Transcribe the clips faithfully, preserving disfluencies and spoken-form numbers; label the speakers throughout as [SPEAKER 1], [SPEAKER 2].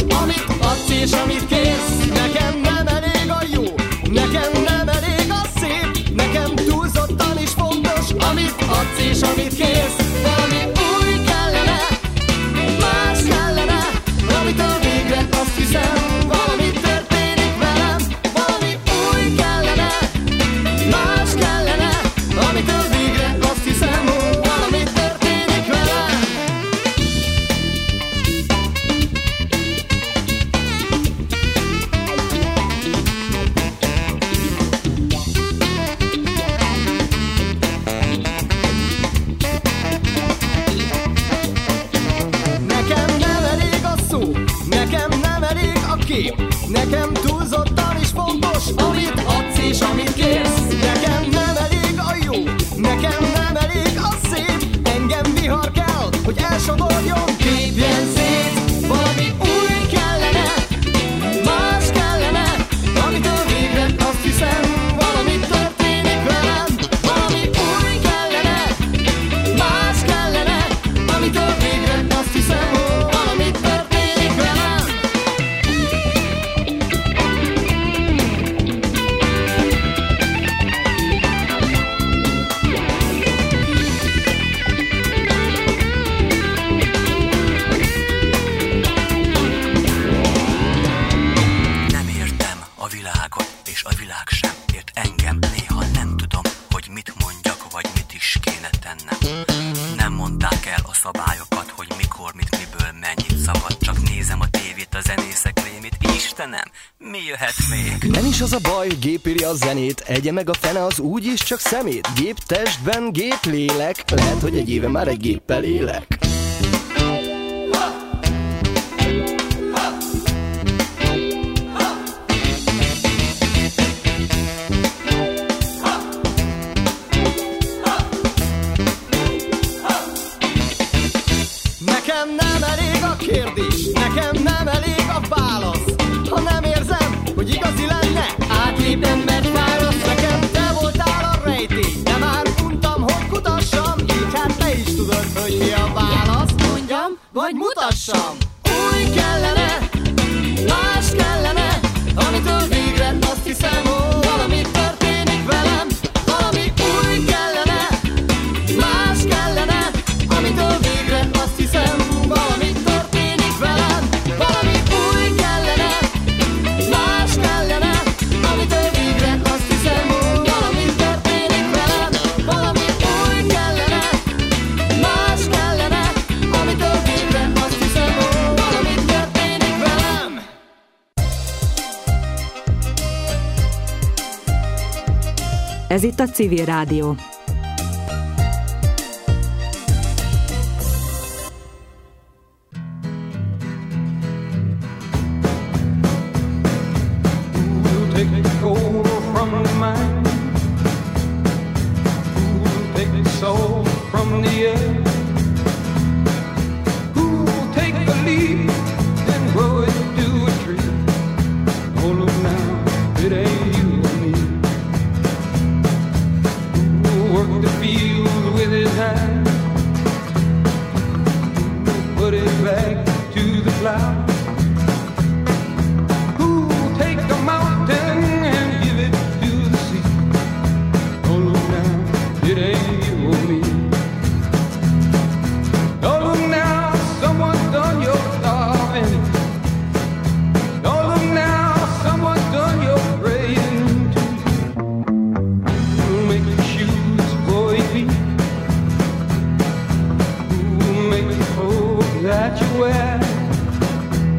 [SPEAKER 1] amit adsz és amit kérsz. Nekem nem elég a jó, nekem nem elég a szép, nekem túlzottan is fontos, amit adsz és amit kérsz. Valami új kellene, más kellene, amitől végre azt hiszem, valami történik velem. Valami új kellene, más kellene, amitől végre azt hiszem, valami történik velem. Nekem nem elég a szó, nekem nem elég a kép, nekem túlzottan is fontos, amit adsz és amit kérsz. Nekem nem elég a jó, nekem nem elég a szép, engem vihar kell, hogy elsodorjon, tépjen szét. Valami új kellene, más kellene, amitől végre azt hiszem, valami történik velem. Valami új kellene, más kellene, amitől végre azt hiszem, valami történik velem.
[SPEAKER 2] Nem értem a világot, és a világ sem ért engem. Néha nem tudom, hogy mit mondjak, vagy mit is kéne tennem. Nem mondták el a szabályokat, hogy mikor, mit, miből, mennyit szabad. Csak nézem a tévét, a zenészek rémét. Istenem, mi jöhet még?
[SPEAKER 3] Nem is az a baj, hogy gép írja a zenét, egye meg a fene az úgyis csak szemét. Gép testben, gép lélek, lehet, hogy egy éve már egy géppel élek.
[SPEAKER 1] Nekem nem elég a kérdés, nekem nem elég a válasz. Ha nem érzem, hogy igazi lenne, átlépem, mert válasz. Nekem te voltál a rejtély, de már untam, hogy kutassam. Így hát te is tudod, hogy mi a válasz. Mondjam, vagy mutassam. Új kellene, más kellene, amitől végre azt hiszem, ó, valami történik velem. Valami új kellene, más kellene, amitől végre azt hiszem, valami történik velem. Valami új kellene, más kellene, amitől végre azt hiszem, valami történik velem. Valami új kellene, más kellene, amitől végre azt hiszem, valami történik velem.
[SPEAKER 4] Ez itt a Civil Rádió.
[SPEAKER 5] Take the gold from the mind, who will take the soul from the earth, who will take the leaf and grow it to a tree. Oh, look now, it ain't you or me. Who will work the field with his hands, who will put it back to the plow. It ain't you or me. Don't look now, someone's done your starving. Don't look now, someone's done your praying too. Who'll make the shoes for your feet? Who'll make the clothes that you wear?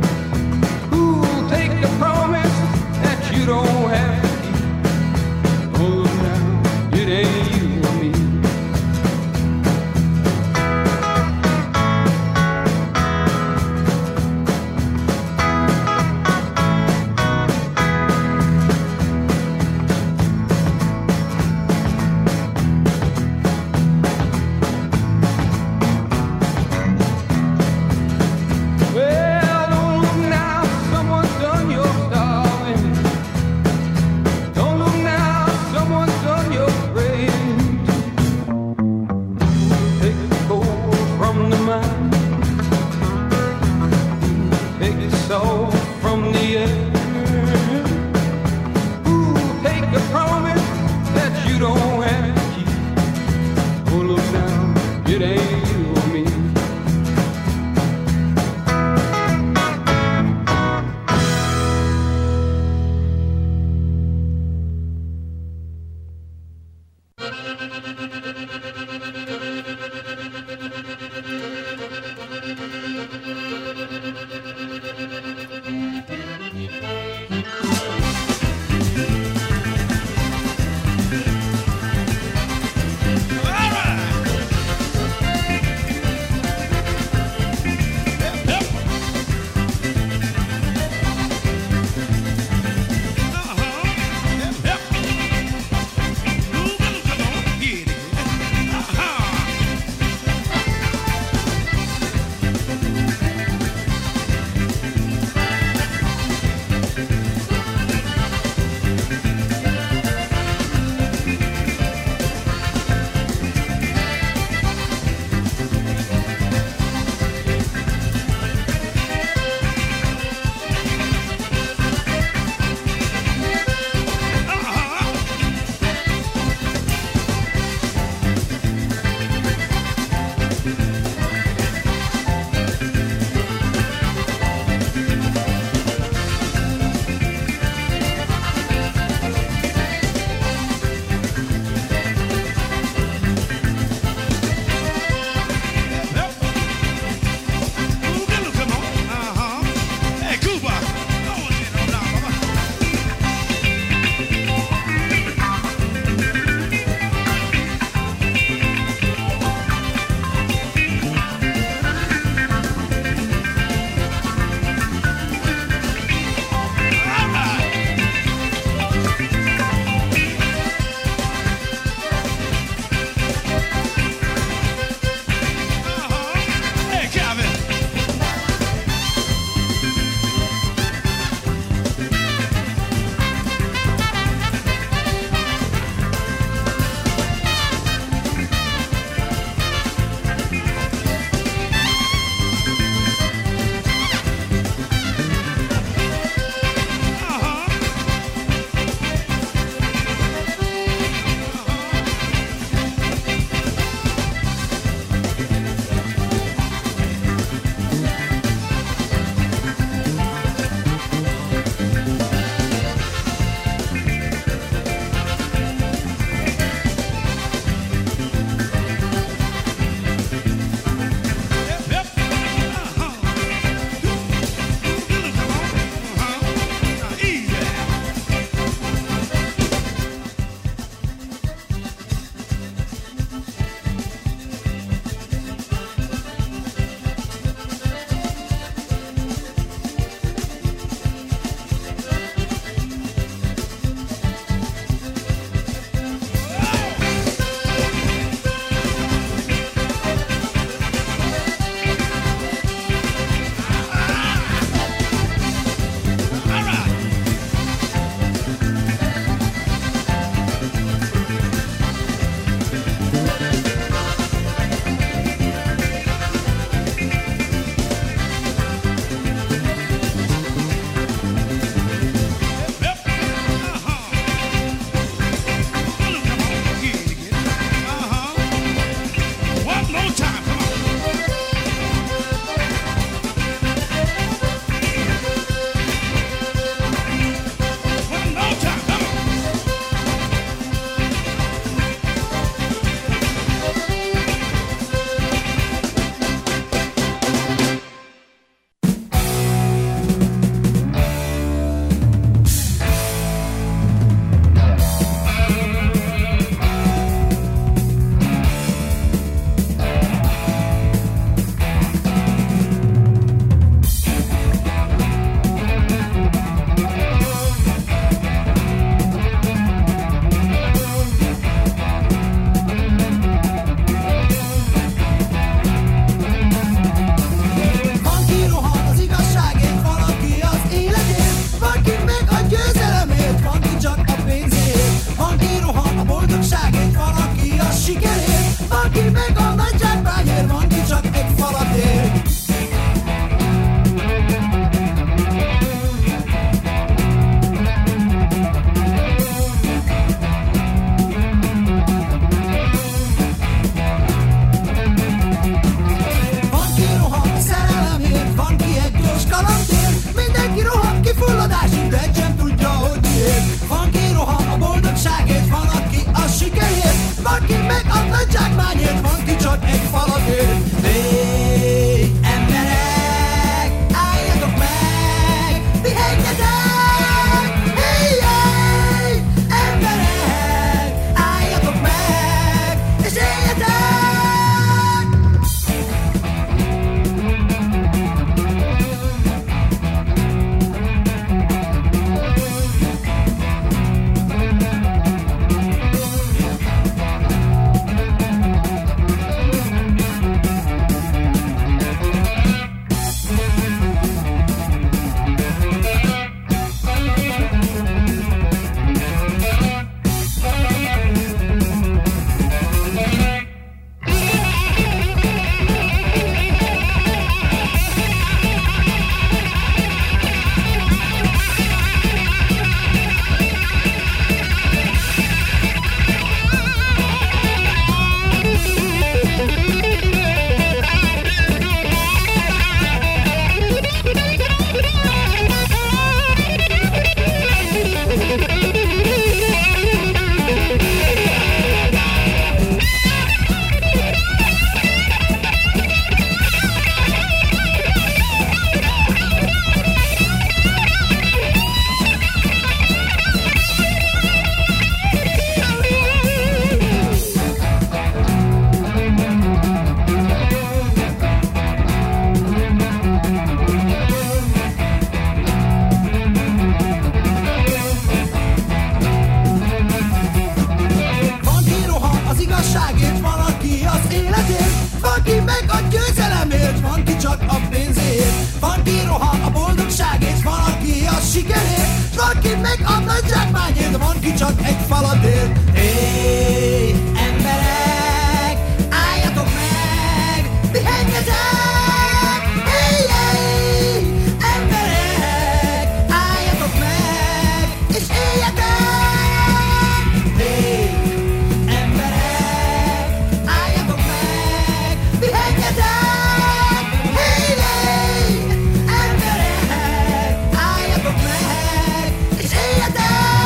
[SPEAKER 1] meg a zsákmányért, de van ki csak egy faladér. Hé, emberek, álljatok meg, pihenjetek! Hé, hé, emberek, álljatok meg, és éljetek! Hé, emberek, álljatok meg, pihenjetek! Hé, hé, emberek, álljatok meg, és éljetek!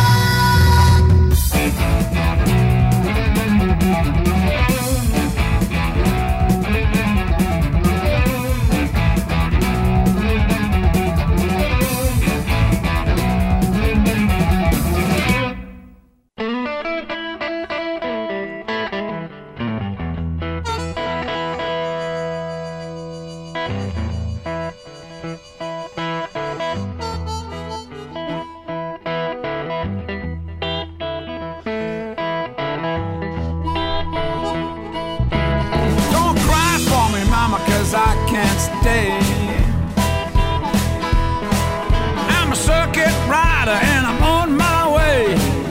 [SPEAKER 5] Don't cry for me, mama, cause I can't stay. I'm a circuit rider and I'm on my way.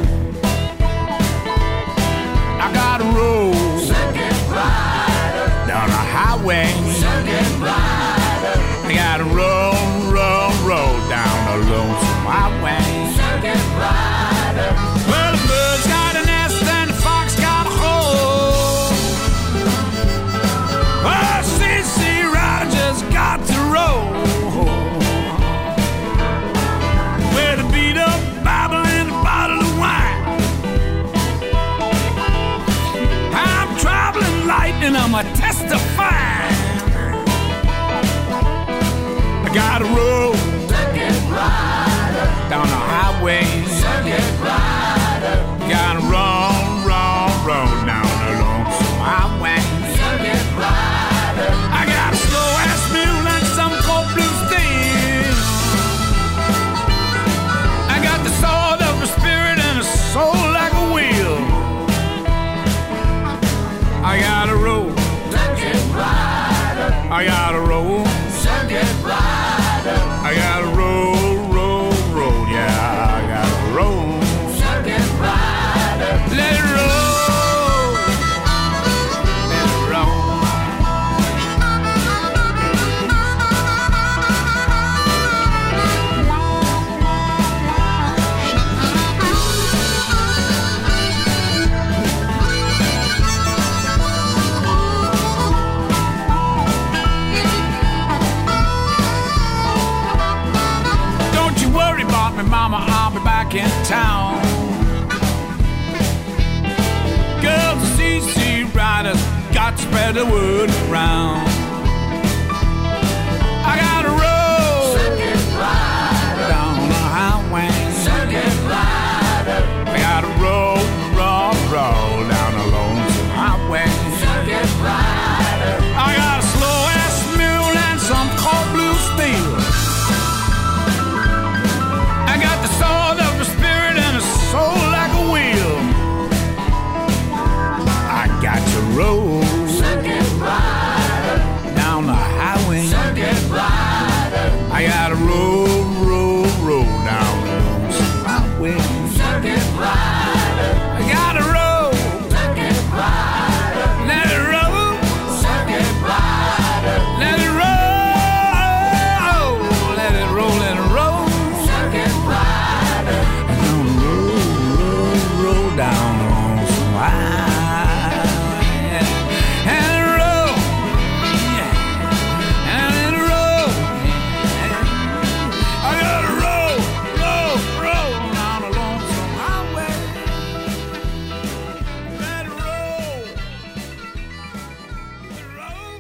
[SPEAKER 5] I gotta roll circuit rider down the highway. Circuit rider. I gotta roll, roll, roll down the lonesome highway. Circuit rider. Well, the bird's got a nest and the fox got a hole. Oh, C C Rider just got to roll. With a beat up Bible and a bottle of wine. I'm traveling light and I'm a testifying. I gotta roll circuit rider down the highway. Circuit rider. Gotta roll, roll, roll down the lonesome highway. Circuit rider. I got a slow ass mule and some cold blue steel. I got the sword of the spirit and a soul like a wheel. I gotta roll circuit rider. I gotta roll circuit rider. I gotta roll, roll, roll. Yeah, I gotta roll circuit rider. Let it roll, let it roll. Don't you worry about me, mama, I'll be back in town. Girls, C C Riders got to spread the word around. I gotta roll circuit rider down the highway. Circuit rider. I gotta roll, roll, roll down the lonesome highway. Circuit rider. I got a slow ass mule and some cold blue steel. I got the sword of the spirit and a soul like a wheel. I got to roll circuit rider down the highway. Circuit rider. I gotta roll, roll, roll down the lonesome highway. Circuit rider. I gotta roll circuit rider. Let it roll circuit rider. Let it roll, let it roll, let it roll circuit rider. I'm gonna roll, roll, roll down the lonesome highway. And it roll, yeah, and it roll, yeah. I gotta roll, roll, roll down the lonesome highway. Let it roll, let it roll.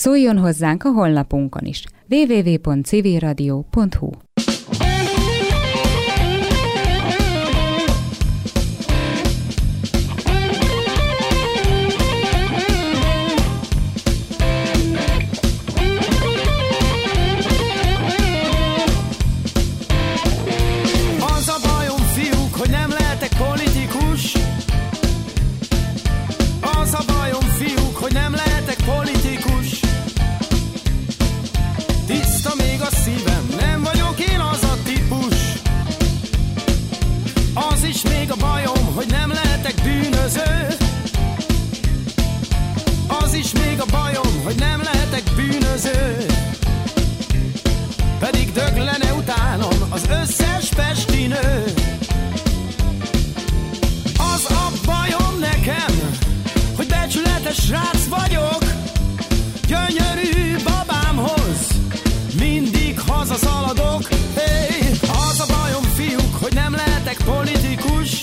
[SPEAKER 6] Szóljon hozzánk a honlapunkon is. double-u double-u double-u pont civilradio pont hu.
[SPEAKER 1] Pedig döglene utálom az összes pesti nő. Az a bajom nekem, hogy becsületes srác vagyok. Gyönyörű babámhoz mindig hazaszaladok. Hey, az a bajom, fiúk, hogy nem lehetek politikus.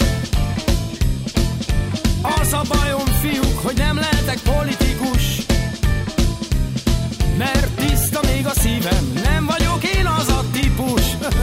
[SPEAKER 1] Az a bajom, fiúk, hogy nem lehetek politikus. Mert tiszta még a szívem, nem vagyok én az a típus.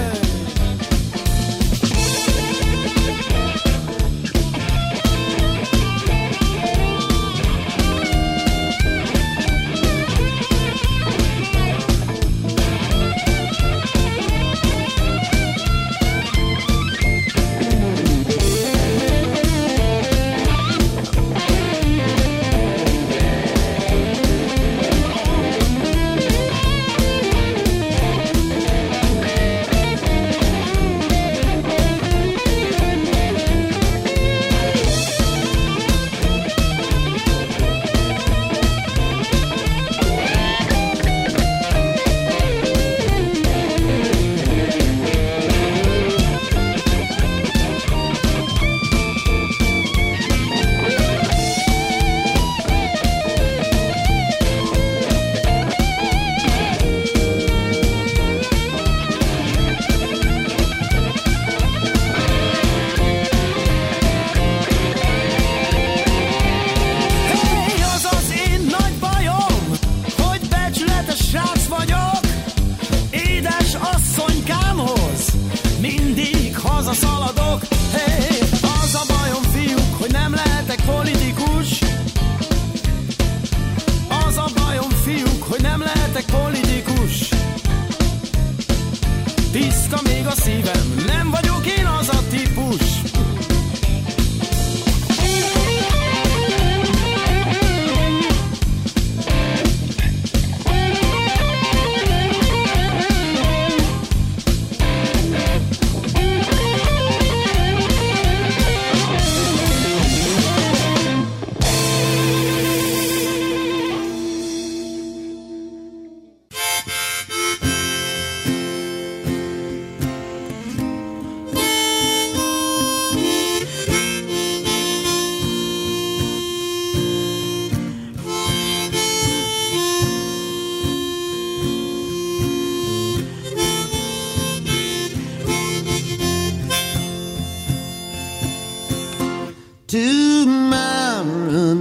[SPEAKER 7] Tomorrow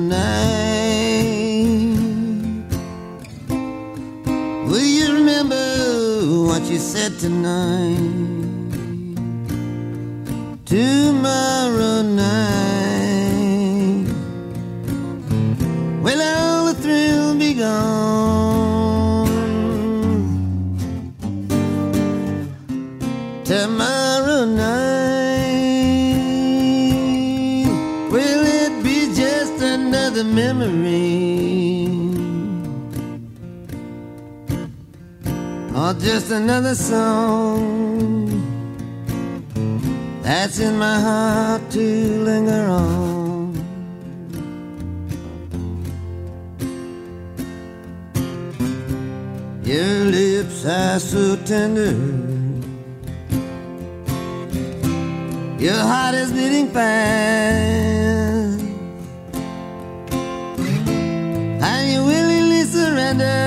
[SPEAKER 7] night, will you remember what you said tonight? Tomorrow night, will all the thrill be gone? Tomorrow night, the memory, or just another song that's in my heart to linger on. Your lips are so tender, your heart is beating fast, and you willingly surrender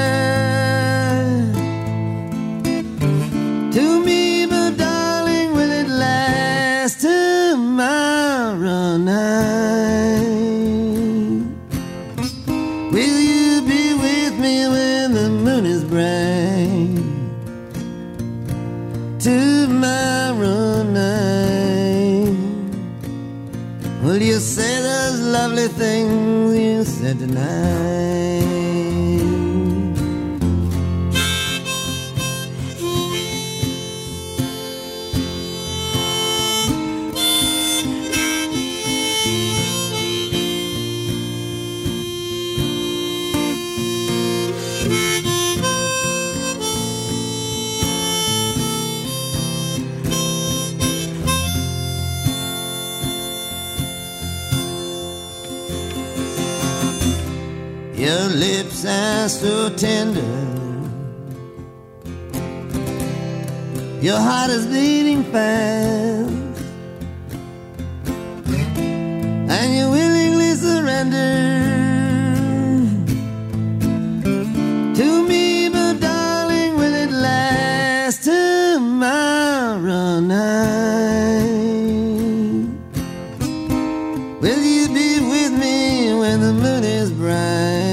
[SPEAKER 7] to me, but darling, will it last tomorrow night? Will you be with me when night, tomorrow night. Will you say those lovely things you said tonight? Your lips are so tender, your heart is beating fast, and you willingly surrender to me, but darling, will it last tomorrow night? Will you be with me when the moon is bright?